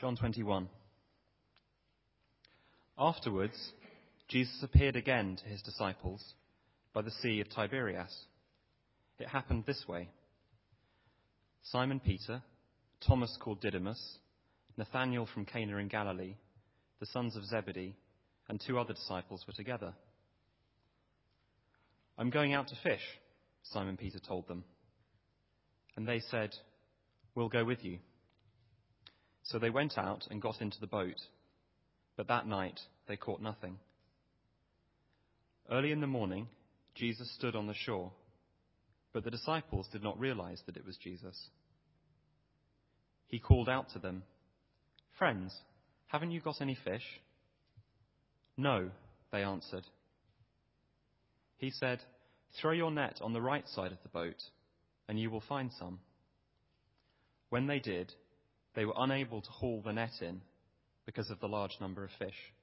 John 21. Afterwards, Jesus appeared again to his disciples by the Sea of Tiberias. It happened this way. Simon Peter, Thomas called Didymus, Nathanael from Cana in Galilee, the sons of Zebedee, and 2 other disciples were together. "I'm going out to fish," Simon Peter told them. And they said, "We'll go with you." So they went out and got into the boat, but that night they caught nothing. Early in the morning, Jesus stood on the shore, but the disciples did not realize that it was Jesus. He called out to them, "Friends, haven't you got any fish?" "No," they answered. He said, "Throw your net on the right side of the boat, and you will find some." When they did, they were unable to haul the net in because of the large number of fish.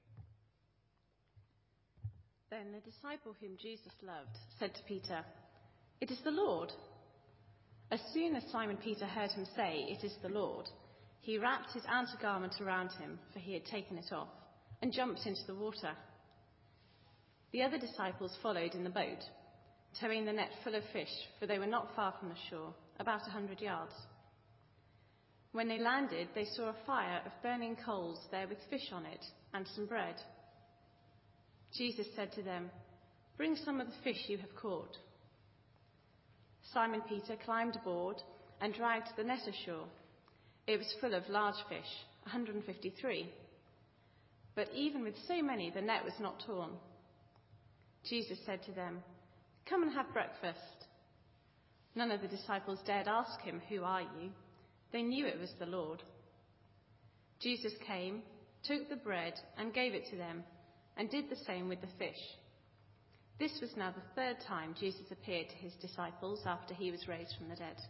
Then the disciple whom Jesus loved said to Peter, "It is the Lord." As soon as Simon Peter heard him say, "It is the Lord," he wrapped his outer garment around him, for he had taken it off, and jumped into the water. The other disciples followed in the boat, towing the net full of fish, for they were not far from the shore, about 100 yards. When they landed, they saw a fire of burning coals there with fish on it and some bread. Jesus said to them, "Bring some of the fish you have caught." Simon Peter climbed aboard and dragged the net ashore. It was full of large fish, 153. But even with so many, the net was not torn. Jesus said to them, "Come and have breakfast." None of the disciples dared ask him, "Who are you?" They knew it was the Lord. Jesus came, took the bread and gave it to them, and did the same with the fish. This was now the 3rd time Jesus appeared to his disciples after he was raised from the dead.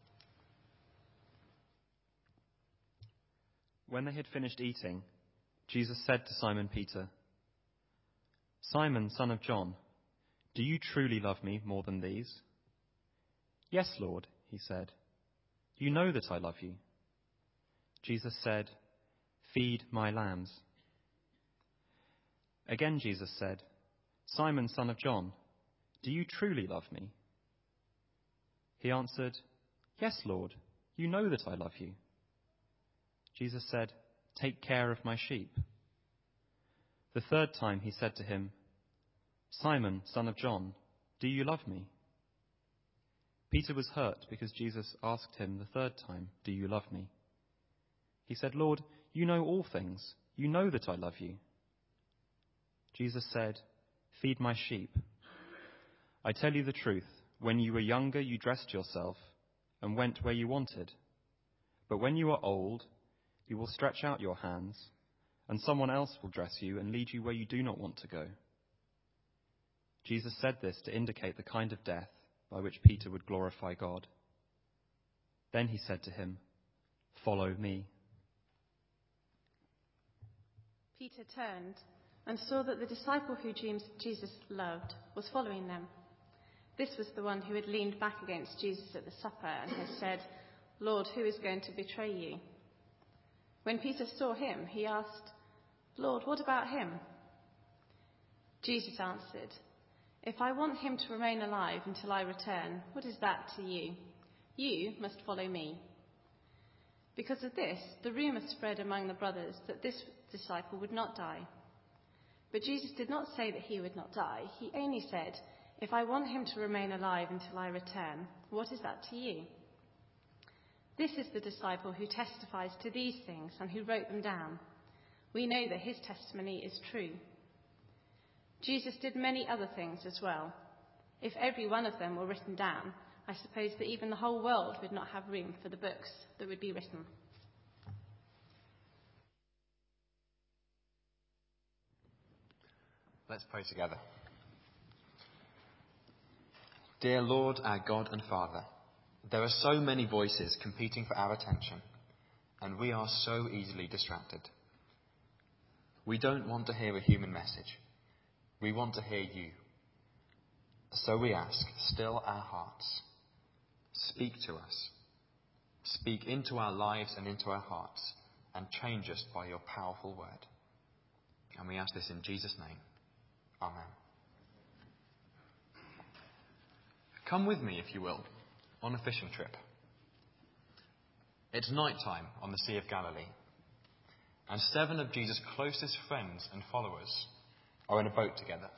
When they had finished eating, Jesus said to Simon Peter, "Simon, son of John, do you truly love me more than these?" "Yes, Lord," he said. "You know that I love you." Jesus said, "Feed my lambs." Again Jesus said, "Simon, son of John, do you truly love me?" He answered, "Yes, Lord, you know that I love you." Jesus said, "Take care of my sheep." The 3rd time he said to him, "Simon, son of John, do you love me?" Peter was hurt because Jesus asked him the 3rd time, "Do you love me?" He said, "Lord, you know all things. You know that I love you." Jesus said, "Feed my sheep. I tell you the truth, when you were younger, you dressed yourself and went where you wanted. But when you are old, you will stretch out your hands, and someone else will dress you and lead you where you do not want to go." Jesus said this to indicate the kind of death by which Peter would glorify God. Then he said to him, "Follow me." Peter turned and saw that the disciple who Jesus loved was following them. This was the one who had leaned back against Jesus at the supper and had said, "Lord, who is going to betray you?" When Peter saw him, he asked, "Lord, what about him?" Jesus answered, "If I want him to remain alive until I return, what is that to you? You must follow me." Because of this, the rumor spread among the brothers that this disciple would not die. But Jesus did not say that he would not die. He only said, "If I want him to remain alive until I return, what is that to you?" This is the disciple who testifies to these things and who wrote them down. We know that his testimony is true. Jesus did many other things as well. If every one of them were written down, I suppose that even the whole world would not have room for the books that would be written. Let's pray together. Dear Lord, our God and Father, there are so many voices competing for our attention, and we are so easily distracted. We don't want to hear a human message. We want to hear you. So we ask, still our hearts. Speak to us. Speak into our lives and into our hearts, and change us by your powerful word. And we ask this in Jesus' name. Amen. Come with me, if you will, on a fishing trip. It's night time on the Sea of Galilee, and 7 of Jesus' closest friends and followers are in a boat together.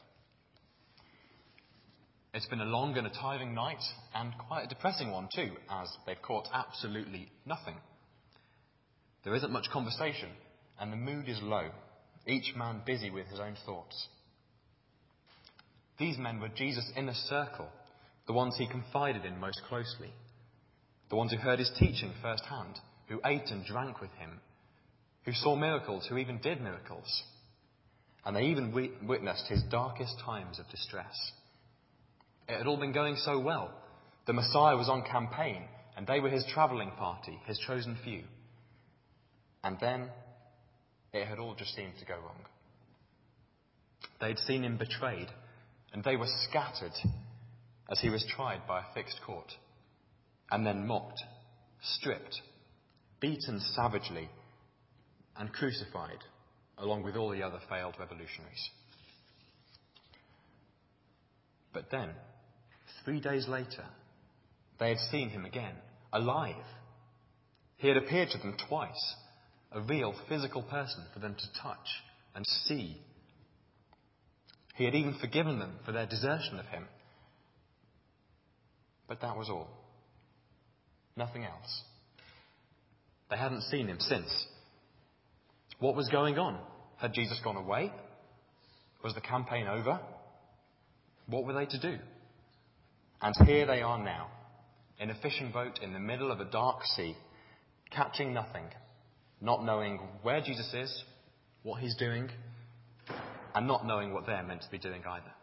It's been a long and a tiring night, and quite a depressing one too, as they've caught absolutely nothing. There isn't much conversation, and the mood is low, each man busy with his own thoughts. These men were Jesus' inner circle, the ones he confided in most closely, the ones who heard his teaching firsthand, who ate and drank with him, who saw miracles, who even did miracles. And they even witnessed his darkest times of distress. It had all been going so well. The Messiah was on campaign, and they were his travelling party, his chosen few. And then it had all just seemed to go wrong. They'd seen him betrayed, and they were scattered as he was tried by a fixed court, and then mocked, stripped, beaten savagely, and crucified, along with all the other failed revolutionaries. But then, 3 days later, they had seen him again, alive. He had appeared to them twice, a real physical person for them to touch and see. He had even forgiven them for their desertion of him. But that was all. Nothing else. They hadn't seen him since. What was going on? Had Jesus gone away? Was the campaign over? What were they to do? And here they are now, in a fishing boat in the middle of a dark sea, catching nothing, not knowing where Jesus is, what he's doing, and not knowing what they're meant to be doing either.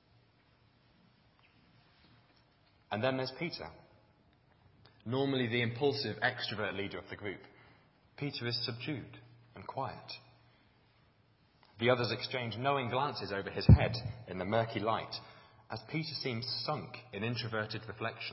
And then there's Peter. Normally the impulsive extrovert leader of the group. Peter is subdued and quiet. The others exchange knowing glances over his head in the murky light, as Peter seems sunk in introverted reflection.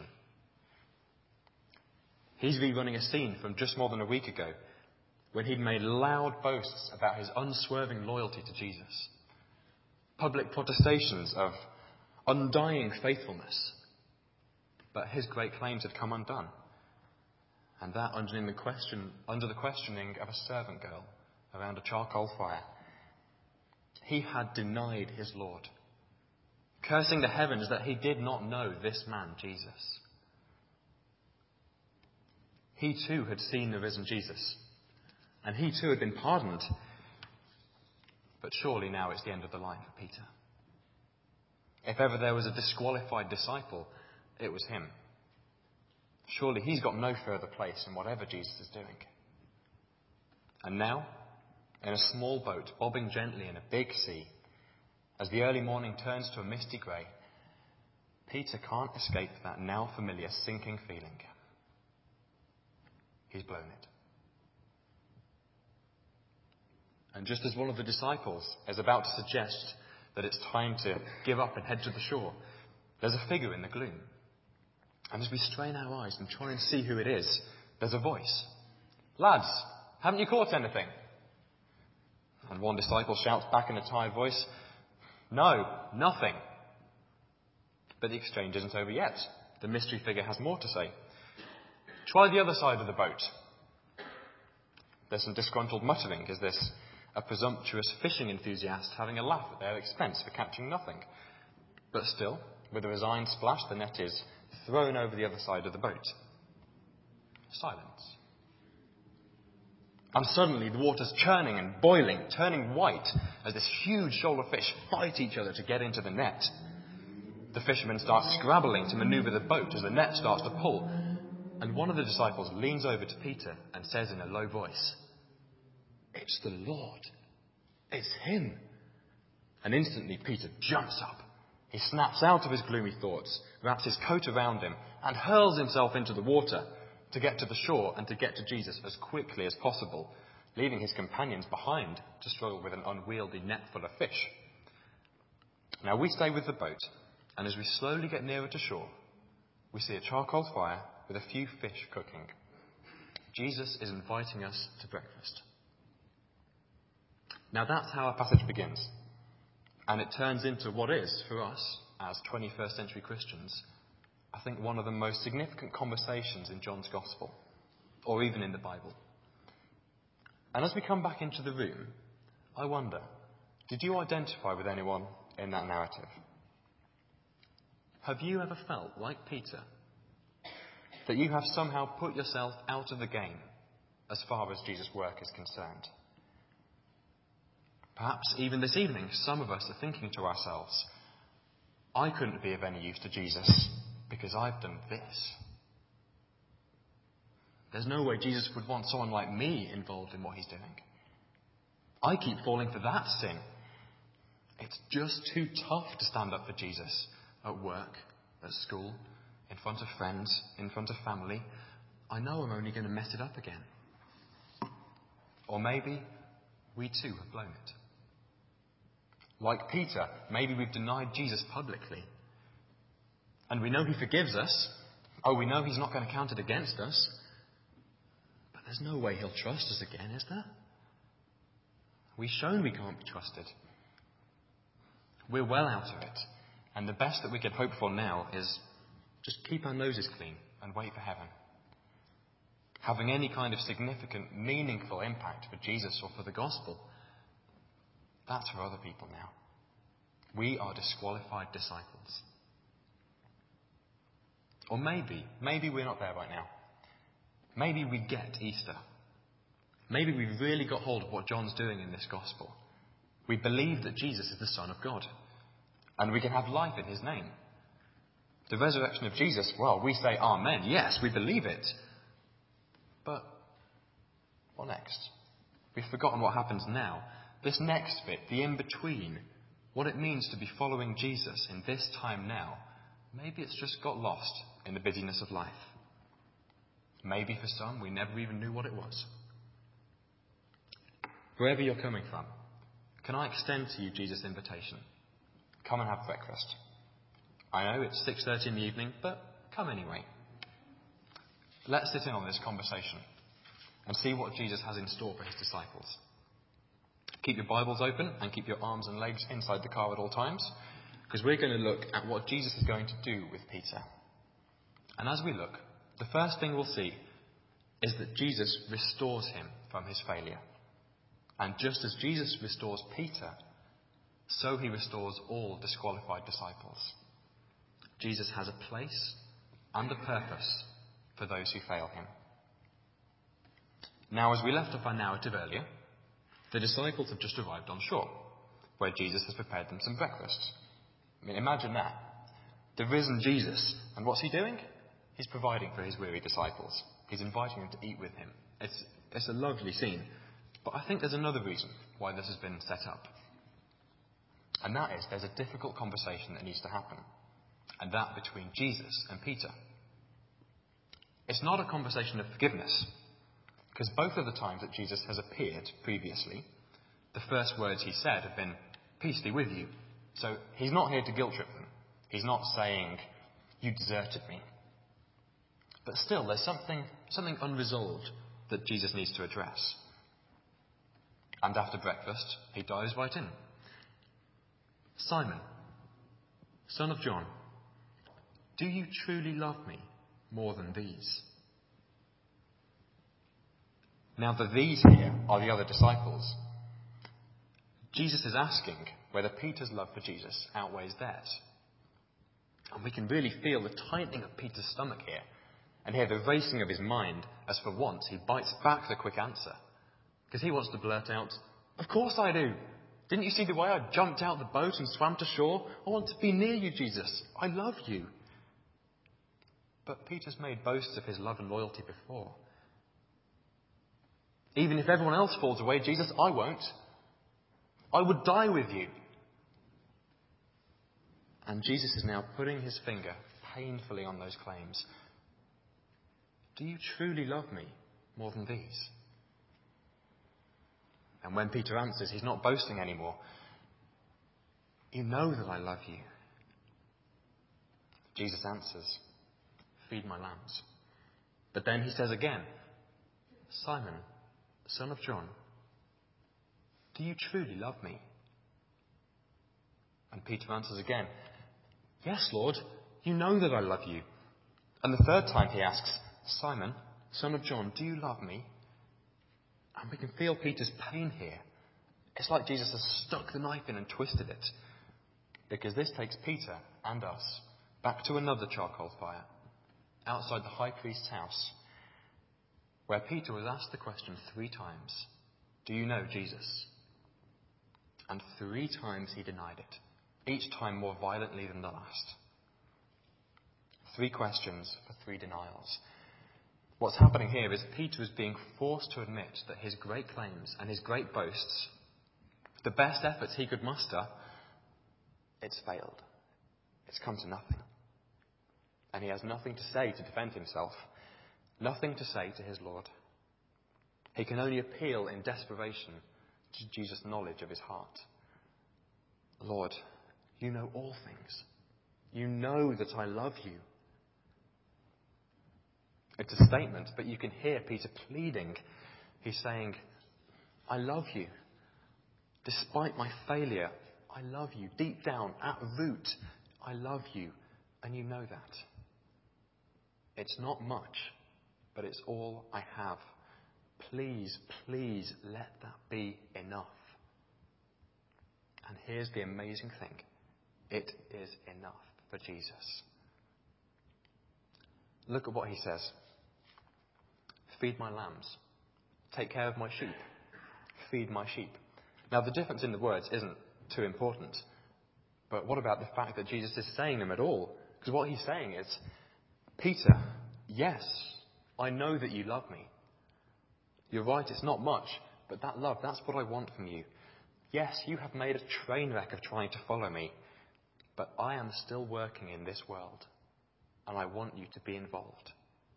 He's rerunning a scene from just more than a week ago, when he'd made loud boasts about his unswerving loyalty to Jesus. Public protestations of undying faithfulness. But his great claims had come undone. And that under the questioning of a servant girl around a charcoal fire. He had denied his Lord, cursing the heavens that he did not know this man, Jesus. He too had seen the risen Jesus, and he too had been pardoned. But surely now it's the end of the line for Peter. If ever there was a disqualified disciple, it was him. Surely he's got no further place in whatever Jesus is doing. And now, in a small boat bobbing gently in a big sea, as the early morning turns to a misty grey, Peter can't escape that now familiar sinking feeling. He's blown it. And just as one of the disciples is about to suggest that it's time to give up and head to the shore, there's a figure in the gloom. And as we strain our eyes and try and see who it is, there's a voice. "Lads, haven't you caught anything?" And one disciple shouts back in a tired voice, "No, nothing." But the exchange isn't over yet. The mystery figure has more to say. "Try the other side of the boat." There's some disgruntled muttering. Is this a presumptuous fishing enthusiast having a laugh at their expense for catching nothing? But still, with a resigned splash, the net is thrown over the other side of the boat. Silence. And suddenly the water's churning and boiling, turning white, as this huge shoal of fish fight each other to get into the net. The fishermen start scrabbling to maneuver the boat as the net starts to pull. And one of the disciples leans over to Peter and says in a low voice, "It's the Lord. It's him." And instantly Peter jumps up. He snaps out of his gloomy thoughts, wraps his coat around him, and hurls himself into the water to get to the shore and to get to Jesus as quickly as possible, leaving his companions behind to struggle with an unwieldy net full of fish. Now we stay with the boat, and as we slowly get nearer to shore, we see a charcoal fire with a few fish cooking. Jesus is inviting us to breakfast. Now that's how our passage begins. And it turns into what is, for us, as 21st century Christians, I think one of the most significant conversations in John's Gospel, or even in the Bible. And as we come back into the room, I wonder, did you identify with anyone in that narrative? Have you ever felt, like Peter, that you have somehow put yourself out of the game as far as Jesus' work is concerned? Perhaps even this evening, some of us are thinking to ourselves, I couldn't be of any use to Jesus because I've done this. There's no way Jesus would want someone like me involved in what he's doing. I keep falling for that sin. It's just too tough to stand up for Jesus at work, at school, in front of friends, in front of family. I know I'm only going to mess it up again. Or maybe we too have blown it. Like Peter, maybe we've denied Jesus publicly. And we know he forgives us. Oh, we know he's not going to count it against us. But there's no way he'll trust us again, is there? We've shown we can't be trusted. We're well out of it. And the best that we can hope for now is just keep our noses clean and wait for heaven. Having any kind of significant, meaningful impact for Jesus or for the gospel, that's for other people now. We are disqualified disciples. Or maybe we're not there right now. Maybe we get Easter. Maybe we've really got hold of what John's doing in this gospel. We believe that Jesus is the Son of God. And we can have life in his name. The resurrection of Jesus, well, we say amen. Yes, we believe it. But what next? We've forgotten what happens now. This next bit, the in-between, what it means to be following Jesus in this time now, maybe it's just got lost in the busyness of life. Maybe for some, we never even knew what it was. Wherever you're coming from, can I extend to you Jesus' invitation? Come and have breakfast. I know it's 6:30 in the evening, but come anyway. Let's sit in on this conversation and see what Jesus has in store for his disciples. Keep your Bibles open and keep your arms and legs inside the car at all times, because we're going to look at what Jesus is going to do with Peter. And as we look, the first thing we'll see is that Jesus restores him from his failure. And just as Jesus restores Peter, so he restores all disqualified disciples. Jesus has a place and a purpose for those who fail him. Now, as we left off our narrative earlier, the disciples have just arrived on shore, where Jesus has prepared them some breakfast. I mean, imagine that. The risen Jesus. And what's he doing? He's providing for his weary disciples. He's inviting them to eat with him. It's a lovely scene. But I think there's another reason why this has been set up. And that is there's a difficult conversation that needs to happen. And that between Jesus and Peter. It's not a conversation of forgiveness. Because both of the times that Jesus has appeared previously, the first words he said have been, "Peace be with you." So he's not here to guilt trip them. He's not saying, "You deserted me." But still, there's something unresolved that Jesus needs to address. And after breakfast, he dives right in. "Simon, son of John, do you truly love me more than these?" Now, the these here are the other disciples. Jesus is asking whether Peter's love for Jesus outweighs theirs. And we can really feel the tightening of Peter's stomach here, and hear the racing of his mind as for once he bites back the quick answer. Because he wants to blurt out, "Of course I do. Didn't you see the way I jumped out the boat and swam to shore? I want to be near you, Jesus. I love you." But Peter's made boasts of his love and loyalty before. "Even if everyone else falls away, Jesus, I won't. I would die with you." And Jesus is now putting his finger painfully on those claims. "Do you truly love me more than these?" And when Peter answers, he's not boasting anymore. "You know that I love you." Jesus answers, "Feed my lambs." But then he says again, Simon, son of John, do you truly love me? And Peter answers again, Yes, Lord, you know that I love you. And the third time he asks, Simon, son of John, do you love me? And we can feel Peter's pain here. It's like Jesus has stuck the knife in and twisted it. Because this takes Peter and us back to another charcoal fire outside the high priest's house, where Peter was asked the question 3 times, Do you know Jesus? And 3 times he denied it, each time more violently than the last. 3 questions for 3 denials. What's happening here is Peter is being forced to admit that his great claims and his great boasts, the best efforts he could muster, it's failed. It's come to nothing. And he has nothing to say to defend himself, nothing to say to his Lord. He can only appeal in desperation to Jesus' knowledge of his heart. Lord, you know all things. You know that I love you. It's a statement, but you can hear Peter pleading. He's saying, I love you. Despite my failure, I love you. Deep down, at root, I love you. And you know that. It's not much, but it's all I have. Please, please let that be enough. And here's the amazing thing. It is enough for Jesus. Look at what he says. Feed my lambs. Take care of my sheep. Feed my sheep. Now, the difference in the words isn't too important. But what about the fact that Jesus is saying them at all? Because what he's saying is, Peter, yes, I know that you love me. You're right, it's not much, but that love, that's what I want from you. Yes, you have made a train wreck of trying to follow me, but I am still working in this world, and I want you to be involved.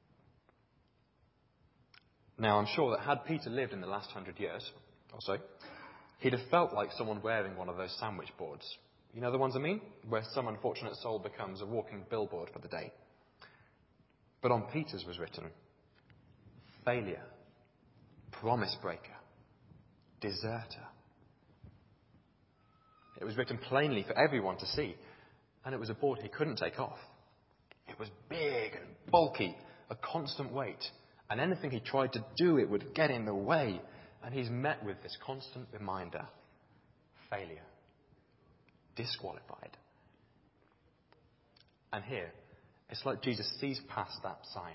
Now, I'm sure that had Peter lived in the last 100 years or so, he'd have felt like someone wearing one of those sandwich boards. You know the ones I mean? Where some unfortunate soul becomes a walking billboard for the day. But on Peter's was written, failure, promise breaker, deserter. It was written plainly for everyone to see, and it was a board he couldn't take off. It was big and bulky, a constant weight, and anything he tried to do, it would get in the way, and he's met with this constant reminder, failure, disqualified. And here, it's like Jesus sees past that sign.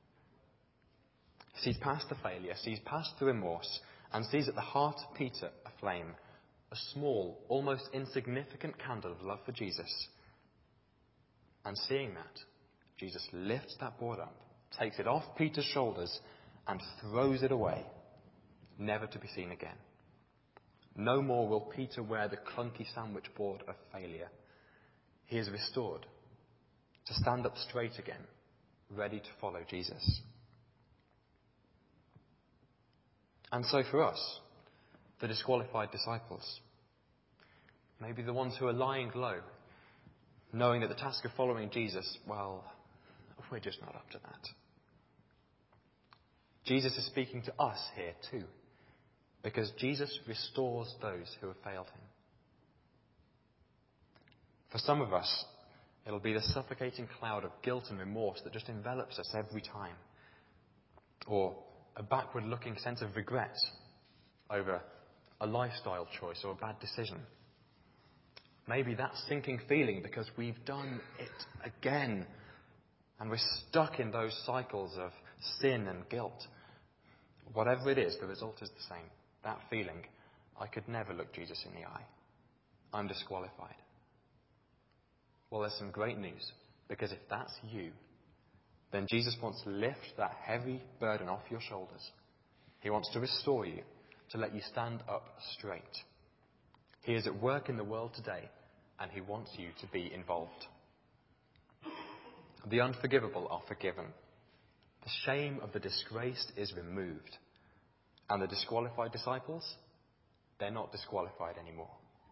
Sees past the failure, sees past the remorse, and sees at the heart of Peter a flame, a small, almost insignificant candle of love for Jesus. And seeing that, Jesus lifts that board up, takes it off Peter's shoulders, and throws it away, never to be seen again. No more will Peter wear the clunky sandwich board of failure. He is restored to stand up straight again, ready to follow Jesus. And so for us, the disqualified disciples, maybe the ones who are lying low, knowing that the task of following Jesus, well, we're just not up to that. Jesus is speaking to us here too, because Jesus restores those who have failed him. For some of us, it'll be the suffocating cloud of guilt and remorse that just envelops us every time. Or a backward-looking sense of regret over a lifestyle choice or a bad decision. Maybe that sinking feeling because we've done it again and we're stuck in those cycles of sin and guilt. Whatever it is, the result is the same. That feeling, I could never look Jesus in the eye. I'm disqualified. Well, there's some great news, because if that's you, then Jesus wants to lift that heavy burden off your shoulders. He wants to restore you, to let you stand up straight. He is at work in the world today, and he wants you to be involved. The unforgivable are forgiven. The shame of the disgraced is removed. And the disqualified disciples, they're not disqualified anymore.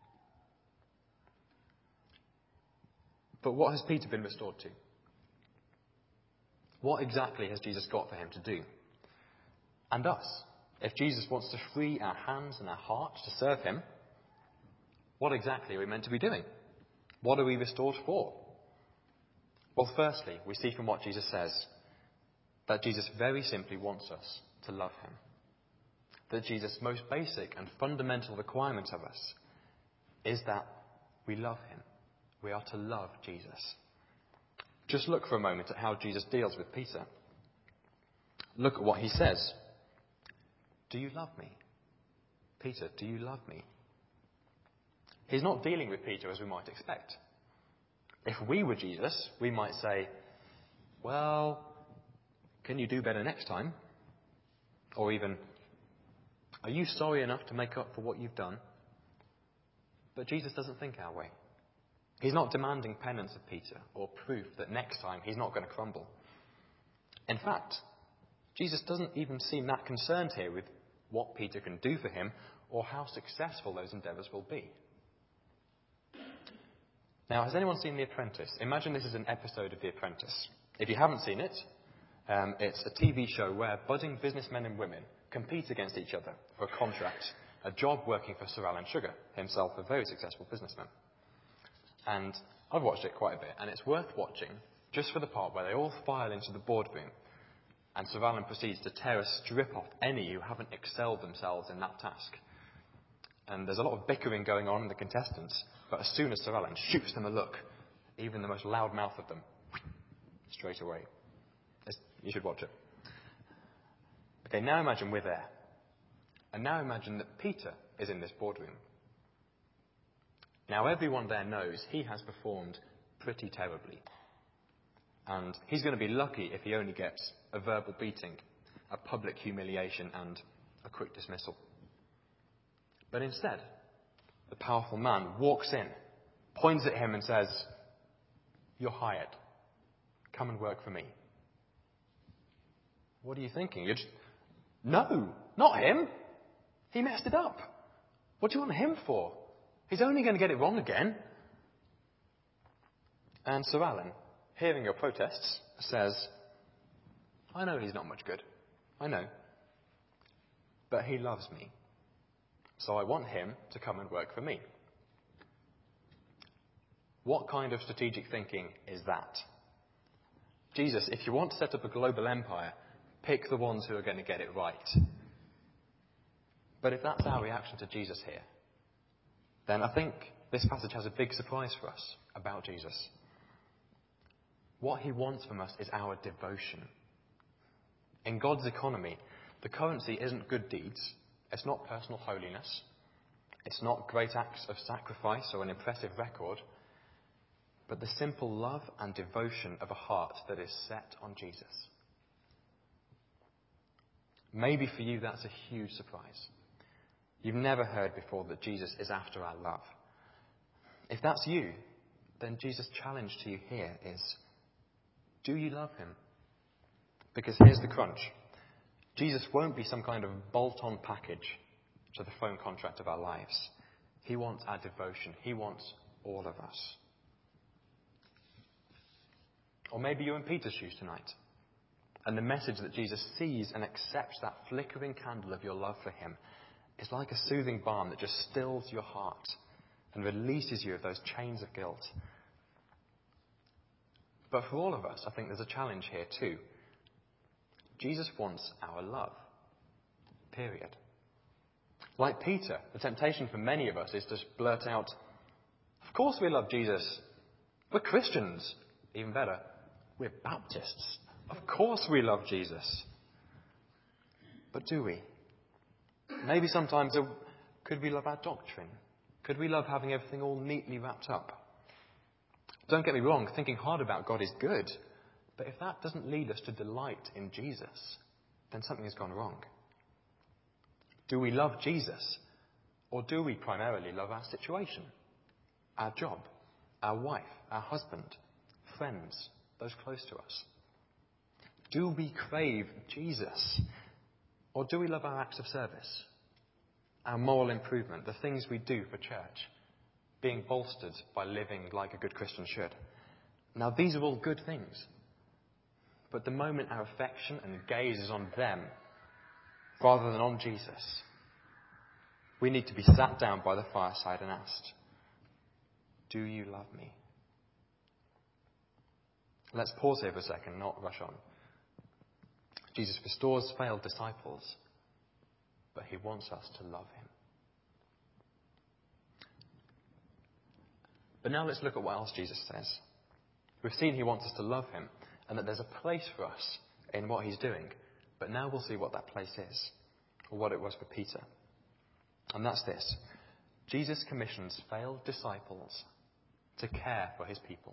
But what has Peter been restored to? What exactly has Jesus got for him to do? and us. If Jesus wants to free our hands and our hearts to serve him, what exactly are we meant to be doing? What are we restored for? Well, firstly, we see from what Jesus says that Jesus very simply wants us to love him. That Jesus' most basic and fundamental requirement of us is that we love him. We are to love Jesus. Just look for a moment at how Jesus deals with Peter. Look at what he says. Do you love me? Peter, do you love me? He's not dealing with Peter as we might expect. If we were Jesus, we might say, well, can you do better next time? Or even, are you sorry enough to make up for what you've done? But Jesus doesn't think our way. He's not demanding penance of Peter or proof that next time he's not going to crumble. In fact, Jesus doesn't even seem that concerned here with what Peter can do for him or how successful those endeavours will be. Now, has anyone seen The Apprentice? Imagine this is an episode of The Apprentice. If you haven't seen it, it's a TV show where budding businessmen and women compete against each other for a contract, a job working for Sir Alan Sugar, himself a very successful businessman. And I've watched it quite a bit, and it's worth watching just for the part where they all file into the boardroom and Sir Alan proceeds to tear a strip off any who haven't excelled themselves in that task. And there's a lot of bickering going on in the contestants, but as soon as Sir Alan shoots them a look, even the most loud mouth of them, straight away. You should watch it. Okay, now imagine we're there. And now imagine that Peter is in this boardroom. Now everyone there knows he has performed pretty terribly. And he's going to be lucky if he only gets a verbal beating, a public humiliation, and a quick dismissal. But instead, the powerful man walks in, points at him and says, "You're hired. Come and work for me." What are you thinking? No, not him. He messed it up. What do you want him for? He's only going to get it wrong again. And Sir Alan, hearing your protests, says, "I know he's not much good. I know. But he loves me. So I want him to come and work for me." What kind of strategic thinking is that? Jesus, if you want to set up a global empire, pick the ones who are going to get it right. But if that's our reaction to Jesus here, then I think this passage has a big surprise for us about Jesus. What he wants from us is our devotion. In God's economy, the currency isn't good deeds. It's not personal holiness. It's not great acts of sacrifice or an impressive record. But the simple love and devotion of a heart that is set on Jesus. Maybe for you that's a huge surprise. You've never heard before that Jesus is after our love. If that's you, then Jesus' challenge to you here is, do you love him? Because here's the crunch. Jesus won't be some kind of bolt-on package to the phone contract of our lives. He wants our devotion. He wants all of us. Or maybe you're in Peter's shoes tonight. And the message that Jesus sees and accepts that flickering candle of your love for him is like a soothing balm that just stills your heart and releases you of those chains of guilt. But for all of us, I think there's a challenge here too. Jesus wants our love. Period. Like Peter, the temptation for many of us is to blurt out, "Of course we love Jesus. We're Christians. Even better, we're Baptists. Of course we love Jesus." But do we? Maybe sometimes, could we love our doctrine? Could we love having everything all neatly wrapped up? Don't get me wrong, thinking hard about God is good. But if that doesn't lead us to delight in Jesus, then something has gone wrong. Do we love Jesus? Or do we primarily love our situation? Our job? Our wife? Our husband? Friends? Those close to us? Do we crave Jesus? Or do we love our acts of service? Our moral improvement, the things we do for church, being bolstered by living like a good Christian should. Now, these are all good things. But the moment our affection and gaze is on them, rather than on Jesus, we need to be sat down by the fireside and asked, do you love me? Let's pause here for a second, not rush on. Jesus restores failed disciples, but he wants us to love him. But now let's look at what else Jesus says. We've seen he wants us to love him and that there's a place for us in what he's doing. But now we'll see what that place is, or what it was for Peter. And that's this. Jesus commissions failed disciples to care for his people.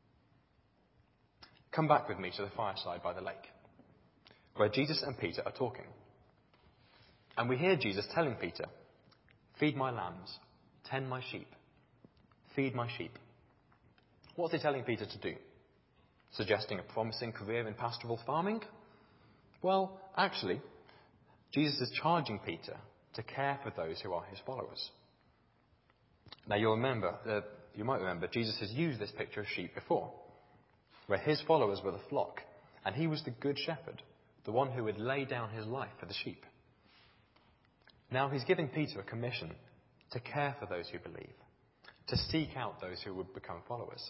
Come back with me to the fireside by the lake, where Jesus and Peter are talking. And we hear Jesus telling Peter, feed my lambs, tend my sheep, feed my sheep. What's he telling Peter to do? Suggesting a promising career in pastoral farming? Well, actually, Jesus is charging Peter to care for those who are his followers. Now you might remember, Jesus has used this picture of sheep before, where his followers were the flock, and he was the good shepherd, the one who would lay down his life for the sheep. Now he's giving Peter a commission to care for those who believe, to seek out those who would become followers.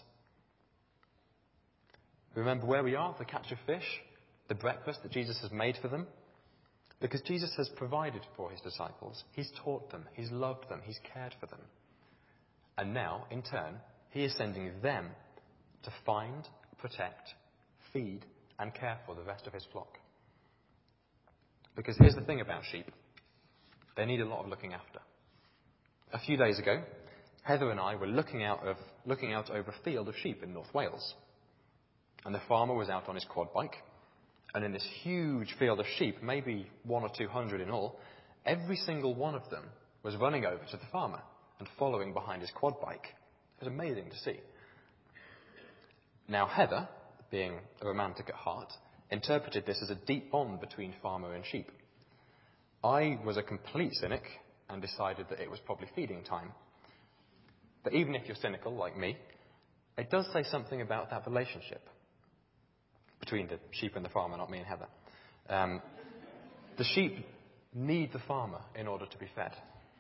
Remember where we are, the catch of fish, the breakfast that Jesus has made for them? Because Jesus has provided for his disciples. He's taught them, he's loved them, he's cared for them. And now, in turn, he is sending them to find, protect, feed, and care for the rest of his flock. Because here's the thing about sheep. They need a lot of looking after. A few days ago, Heather and I were looking out over a field of sheep in North Wales. And the farmer was out on his quad bike. And in this huge field of sheep, maybe 100 or 200 in all, every single one of them was running over to the farmer and following behind his quad bike. It was amazing to see. Now Heather, being a romantic at heart, interpreted this as a deep bond between farmer and sheep. I was a complete cynic and decided that it was probably feeding time. But even if you're cynical like me, it does say something about that relationship between the sheep and the farmer, not me and Heather. The sheep need the farmer in order to be fed.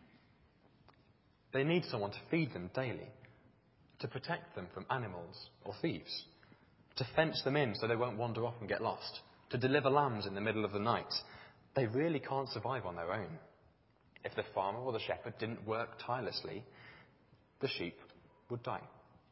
They need someone to feed them daily, to protect them from animals or thieves, to fence them in so they won't wander off and get lost, to deliver lambs in the middle of the night. They really can't survive on their own. If the farmer or the shepherd didn't work tirelessly, the sheep would die.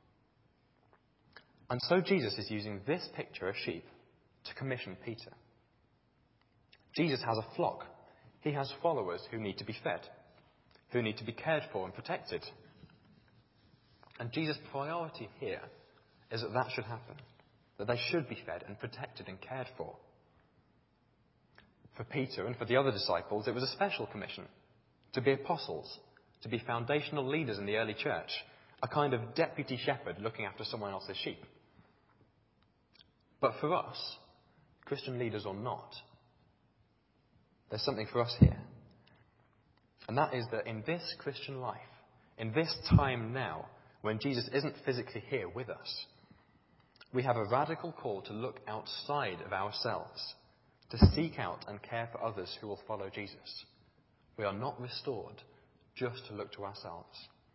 And so Jesus is using this picture of sheep to commission Peter. Jesus has a flock. He has followers who need to be fed, who need to be cared for and protected. And Jesus' priority here is that that should happen, that they should be fed and protected and cared for. For Peter and for the other disciples, it was a special commission to be apostles, to be foundational leaders in the early church, a kind of deputy shepherd looking after someone else's sheep. But for us, Christian leaders or not, there's something for us here. And that is that in this Christian life, in this time now, when Jesus isn't physically here with us, we have a radical call to look outside of ourselves, to seek out and care for others who will follow Jesus. We are not restored just to look to ourselves.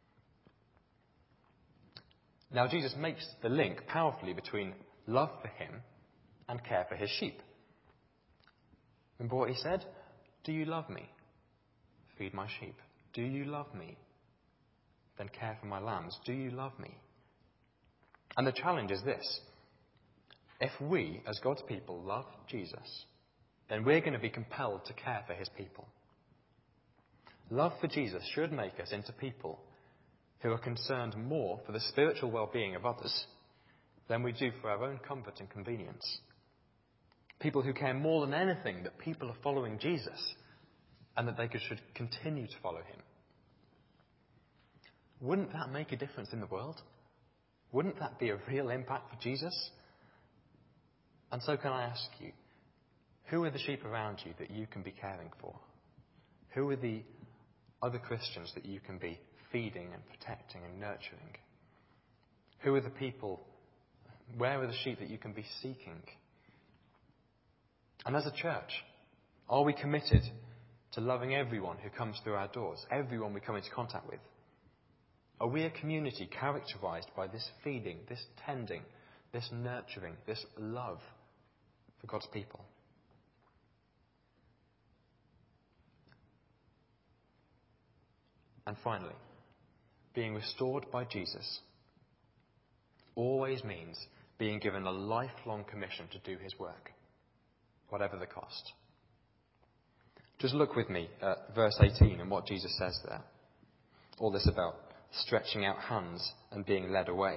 Now, Jesus makes the link powerfully between love for him and care for his sheep. Remember what he said? Do you love me? Feed my sheep. Do you love me? Then care for my lambs. Do you love me? And the challenge is this. If we, as God's people, love Jesus, then we're going to be compelled to care for his people. Love for Jesus should make us into people who are concerned more for the spiritual well-being of others than we do for our own comfort and convenience. People who care more than anything that people are following Jesus and that they should continue to follow him. Wouldn't that make a difference in the world? Wouldn't that be a real impact for Jesus? And so can I ask you, who are the sheep around you that you can be caring for? Who are the other Christians that you can be feeding and protecting and nurturing? Who are the people, where are the sheep that you can be seeking? And as a church, are we committed to loving everyone who comes through our doors, everyone we come into contact with? Are we a community characterized by this feeding, this tending, this nurturing, this love for God's people? And finally, being restored by Jesus always means being given a lifelong commission to do his work, whatever the cost. Just look with me at verse 18 and what Jesus says there. All this about stretching out hands and being led away.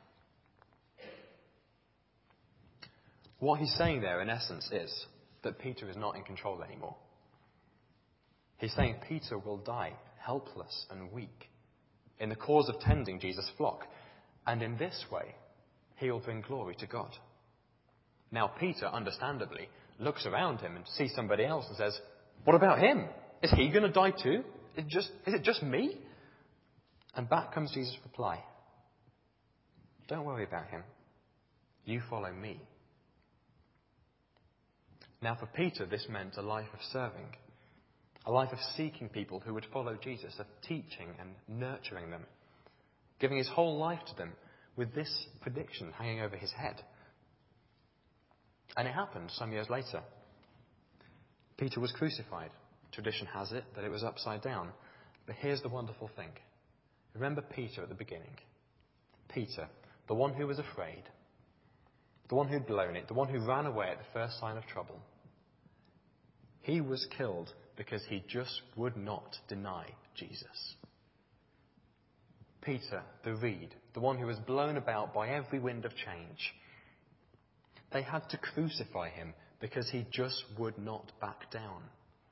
What he's saying there, in essence, is that Peter is not in control anymore. He's saying Peter will die helpless and weak in the cause of tending Jesus' flock. And in this way, he'll bring glory to God. Now, Peter, understandably, looks around him and sees somebody else and says, "What about him? Is he going to die too? Is it just me?" And back comes Jesus' reply. "Don't worry about him. You follow me." Now, for Peter, this meant a life of serving, a life of seeking people who would follow Jesus, of teaching and nurturing them, giving his whole life to them with this prediction hanging over his head. And it happened some years later. Peter was crucified. Tradition has it that it was upside down. But here's the wonderful thing. Remember Peter at the beginning. Peter, the one who was afraid, the one who'd blown it, the one who ran away at the first sign of trouble. He was killed because he just would not deny Jesus. Peter, the reed, the one who was blown about by every wind of change. They had to crucify him because he just would not back down.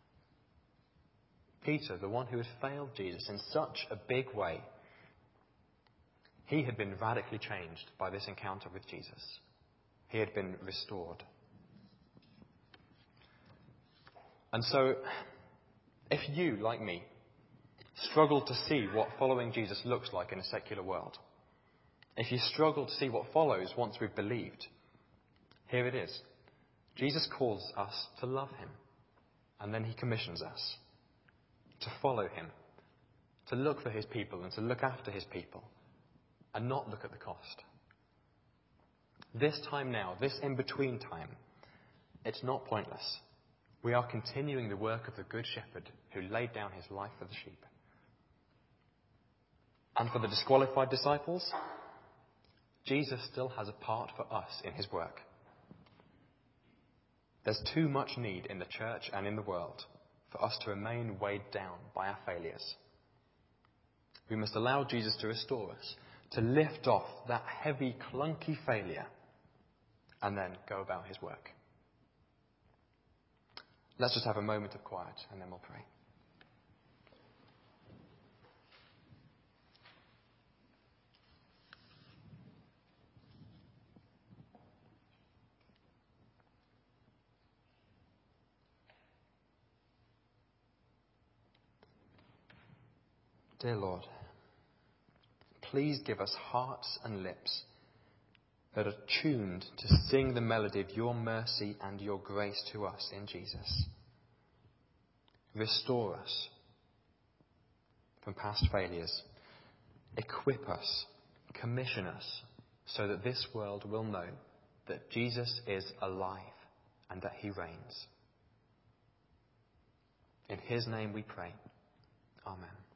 Peter, the one who had failed Jesus in such a big way, he had been radically changed by this encounter with Jesus. He had been restored. And so, if you, like me, struggle to see what following Jesus looks like in a secular world, if you struggle to see what follows once we've believed, here it is. Jesus calls us to love him, and then he commissions us to follow him, to look for his people and to look after his people, and not look at the cost. This time now, this in-between time, it's not pointless. We are continuing the work of the Good Shepherd who laid down his life for the sheep. And for the disqualified disciples, Jesus still has a part for us in his work. There's too much need in the church and in the world for us to remain weighed down by our failures. We must allow Jesus to restore us, to lift off that heavy, clunky failure, and then go about his work. Let's just have a moment of quiet and then we'll pray. Dear Lord, please give us hearts and lips that are tuned to sing the melody of your mercy and your grace to us in Jesus. Restore us from past failures. Equip us, commission us, so that this world will know that Jesus is alive and that he reigns. In his name we pray. Amen.